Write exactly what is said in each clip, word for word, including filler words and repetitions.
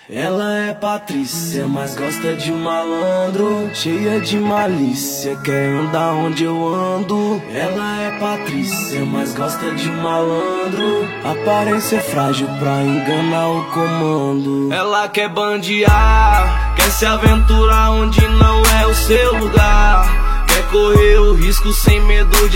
Ela é Patrícia, mas gosta de malandro, cheia de malícia, quer andar onde eu ando. Ela é Patrícia, mas gosta de malandro, aparência frágil pra enganar o comando. Ela quer bandear, quer se aventurar onde não é o seu lugar, quer correr o risco sem medo de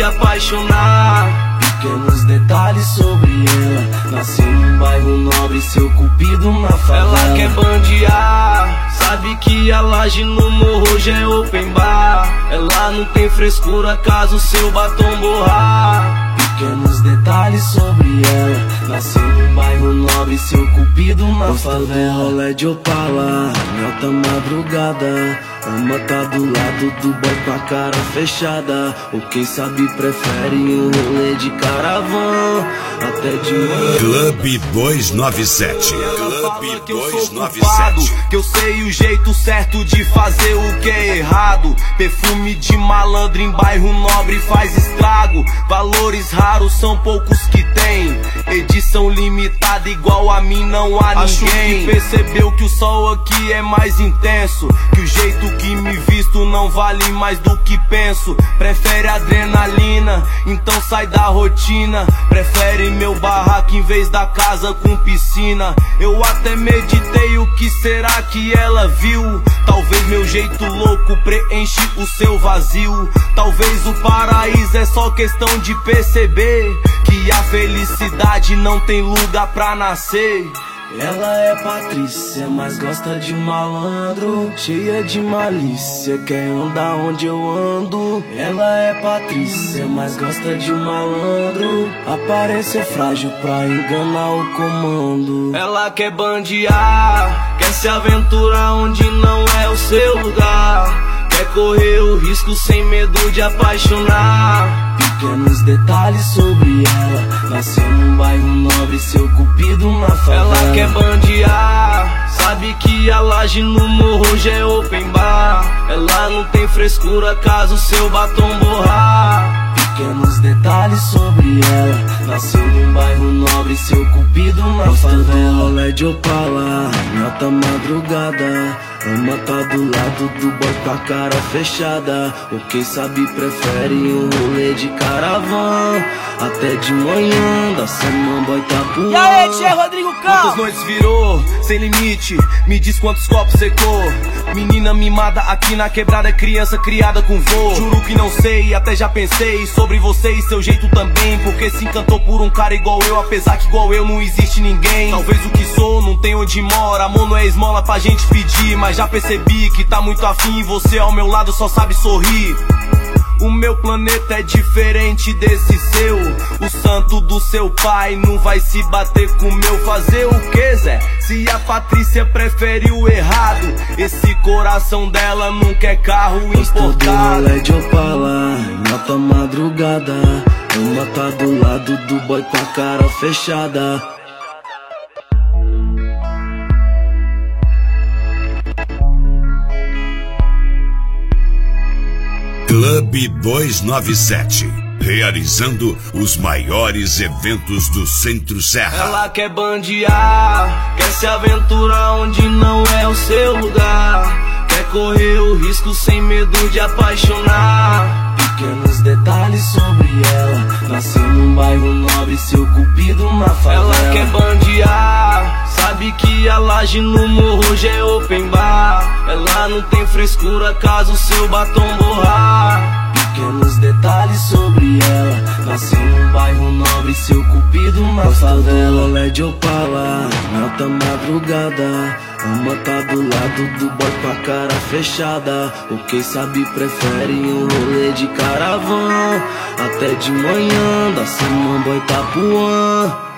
apaixonar. Pequenos detalhes sobre ela, nasceu num bairro nobre, seu cupido na favela. Ela quer bandear, sabe que a laje no morro já é open bar. Ela não tem frescura caso seu batom borrar. Pequenos detalhes sobre ela, nasceu num bairro nobre, seu cupido na favela. Rolê de Opala, em alta madrugada, ama tá do lado do boy com a cara fechada, ou quem sabe prefere um rolê de caravan até de manhã. Clube duzentos e noventa e sete. Clube duzentos e noventa e sete. Que eu sei o jeito certo de fazer o que é errado. Perfume de malandro em bairro nobre faz estrago. Valores raros são poucos que tem, edição limitada igual a mim não há Acho ninguém. que Percebeu que o sol aqui é mais intenso, que o jeito que me visto não vale mais do que penso. Prefere adrenalina, então sai da rotina. Prefere meu barraco em vez da casa com piscina. Eu até meditei o que será que ela viu. Talvez meu jeito louco preenche o seu vazio. Talvez o paraíso é só questão de perceber que a felicidade não tem lugar pra nascer. Ela é Patrícia, mas gosta de malandro, cheia de malícia, quer andar onde eu ando. Ela é Patrícia, mas gosta de malandro, aparência frágil pra enganar o comando. Ela quer bandear, quer se aventurar onde não é o seu lugar, quer correr o risco sem medo de apaixonar. Pequenos detalhes sobre ela, nasceu num bairro nobre, seu cupido na favela. Ela quer bandear, sabe que a laje no morro já é open bar. Ela não tem frescura caso seu batom borrar. Pequenos detalhes sobre ela, nasceu num bairro nobre, seu cupido na favela. Rolê de Opala, em alta madrugada, ama tá do lado do boy com a cara fechada, ou quem sabe prefere um rolê de caravan até de manhã, da semana boy tá por. E aí, tchê, Rodrigo Campos? Quantas noites virou, sem limite, me diz quantos copos secou. Menina mimada aqui na quebrada, é criança criada com vô. Juro que não sei, até já pensei sobre você e seu jeito também, porque se encantou por um cara igual eu, apesar que igual eu não existe ninguém. Talvez o que sou não tem onde mora, amor não é esmola pra gente pedir, mas já percebi que tá muito afim e você ao meu lado só sabe sorrir. O meu planeta é diferente desse seu, o santo do seu pai não vai se bater com o meu. Fazer o que, Zé? Se a Patrícia prefere o errado, esse coração dela não quer carro importado. Rolê de Opala, em alta madrugada, uma tá do lado do boy com a cara fechada. Clube duzentos e noventa e sete, realizando os maiores eventos do Centro-Serra. Ela quer bandear, quer se aventurar onde não é o seu lugar, quer correr o risco sem medo de apaixonar. Pequenos detalhes sobre ela, nasceu num bairro nobre, seu cupido na favela. Ela quer bandear, sabe que a laje no morro já é open bar. Ela não tem frescura caso seu batom borrar. Pequenos detalhes sobre ela, nasceu num bairro nobre, seu cupido na favela. Rolê de Opala, em alta madrugada, ama tá do lado do boy com a cara fechada, ou quem sabe prefere um rolê de caravan até de manhã, da semana boy tá Tapuã.